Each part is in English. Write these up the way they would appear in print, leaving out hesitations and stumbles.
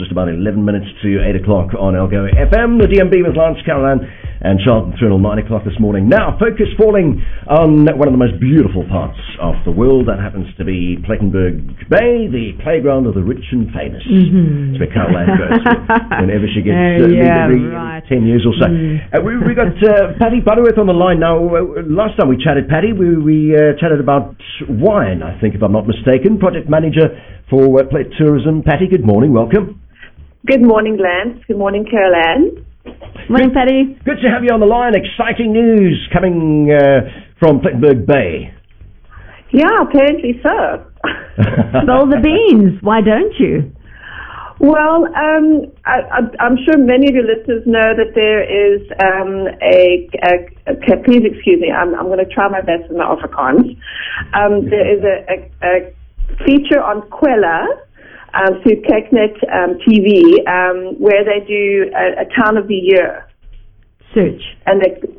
just about 11 minutes to 8 o'clock on Elgo FM. The DMB with Lance Carolan and Charlton Thrill, 9 o'clock this morning. Now, focus falling on one of the most beautiful parts of the world. That happens to be Plettenberg Bay, the playground of the rich and famous. That's where Carolan goes whenever she gets every 10 years or so. We got Patty Butterworth on the line now. Last time we chatted, Patty, we chatted about wine, I think, if I'm not mistaken. Project manager for Plet Tourism. Patty, good morning. Welcome. Good morning, Lance. Good morning, Carolan. Morning, Patty. Good to have you on the line. Exciting news coming from Plettenberg Bay. Yeah, apparently so. Spill the beans. Why don't you? Well, I'm sure many of your listeners know that there is please excuse me, I'm going to try my best with my Afrikaans. There is a feature on Kwela through Kyknet TV where they do a town of the year search, and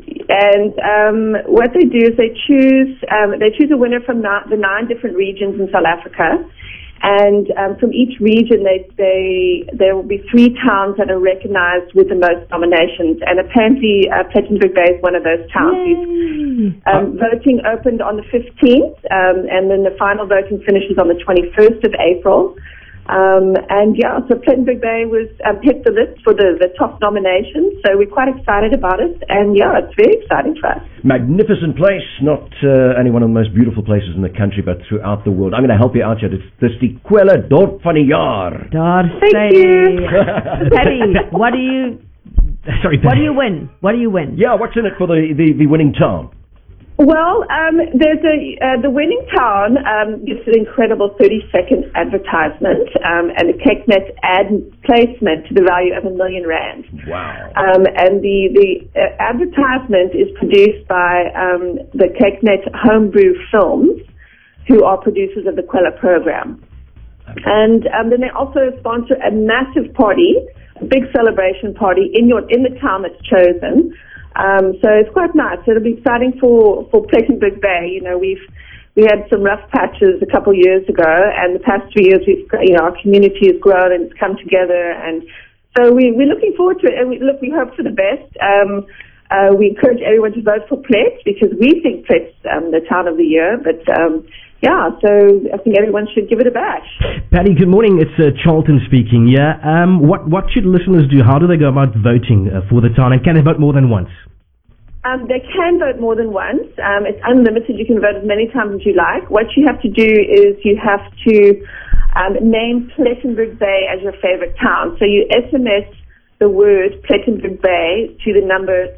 what they do is they choose a winner from the 9 different regions in South Africa. And from each region, there will be 3 towns that are recognized with the most nominations. And apparently, Plettenberg Bay is one of those towns. Voting opened on the 15th, and then the final voting finishes on the 21st of April. So Plettenberg Bay was hit the list for the top nominations. So we're quite excited about it. And it's very exciting for us. Magnificent place, not only one of the most beautiful places in the country, but throughout the world. I'm going to help you out here. This die Kwela Dorp van die Jaar. Thank you. Patty, what do you win? What do you win? Yeah, what's in it for the winning town? Well, there's the winning town gets an incredible 30-second advertisement and a Kyknet ad placement to the value of R1 million. Wow! And the advertisement is produced by the Kyknet Homebrew Films, who are producers of the Kwela program. And then they also sponsor a massive party, a big celebration party in the town that's chosen. So it's quite nice. It'll be exciting for Plettenberg Bay. You know, we had some rough patches a couple of years ago, and the past 3 years, our community has grown and it's come together, and so we're looking forward to it. And we hope for the best. We encourage everyone to vote for Plet because we think Plet's the town of the year. But so I think everyone should give it a bash. Patty, good morning. It's Charlton speaking. Yeah. What should listeners do? How do they go about voting for the town, and can they vote more than once? They can vote more than once. It's unlimited. You can vote as many times as you like. What you have to do is you have to name Plettenberg Bay as your favorite town. So you SMS the word Plettenberg Bay to the number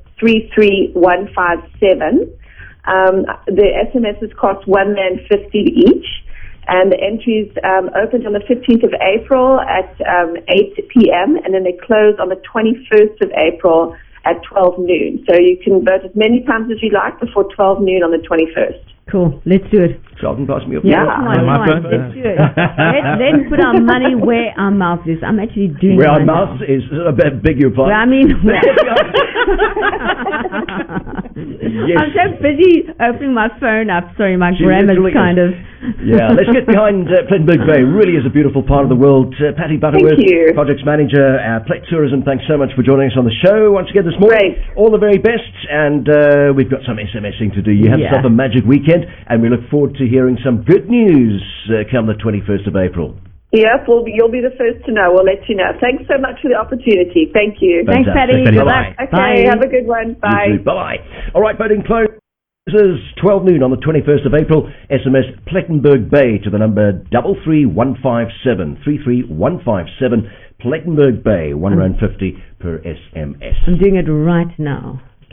33157. The SMSs cost R1.50 each, and the entries opened on the 15th of April at 8 p.m. and then they close on the 21st of April at 12 noon. So you can vote as many times as you like before 12 noon on the 21st. Cool. Let's do it. Charlton, pass me up. Yeah, let's do it. Let's put our money where our mouth is. I'm actually doing where our mouth is. I beg your pardon. I mean, yes. I'm so busy opening my phone up. Sorry, my grammar's kind of... Yeah, let's get behind Plettenberg Bay. Really is a beautiful part of the world. Patty Butterworth, Projects Manager at Plet Tourism, thanks so much for joining us on the show once again this morning. Great. All the very best, and we've got some SMSing to do. You have yourself a magic weekend, and we look forward to hearing some good news come the 21st of April. Yep, you'll be the first to know. We'll let you know. Thanks so much for the opportunity. Thank you. Thanks, Patty. Good luck. Okay, bye. Have a good one. Bye. Bye-bye. All right, voting closes 12 noon on the 21st of April. SMS Plettenberg Bay to the number 33157. 33157. Plettenberg Bay, R1.50 per SMS. I'm doing it right now.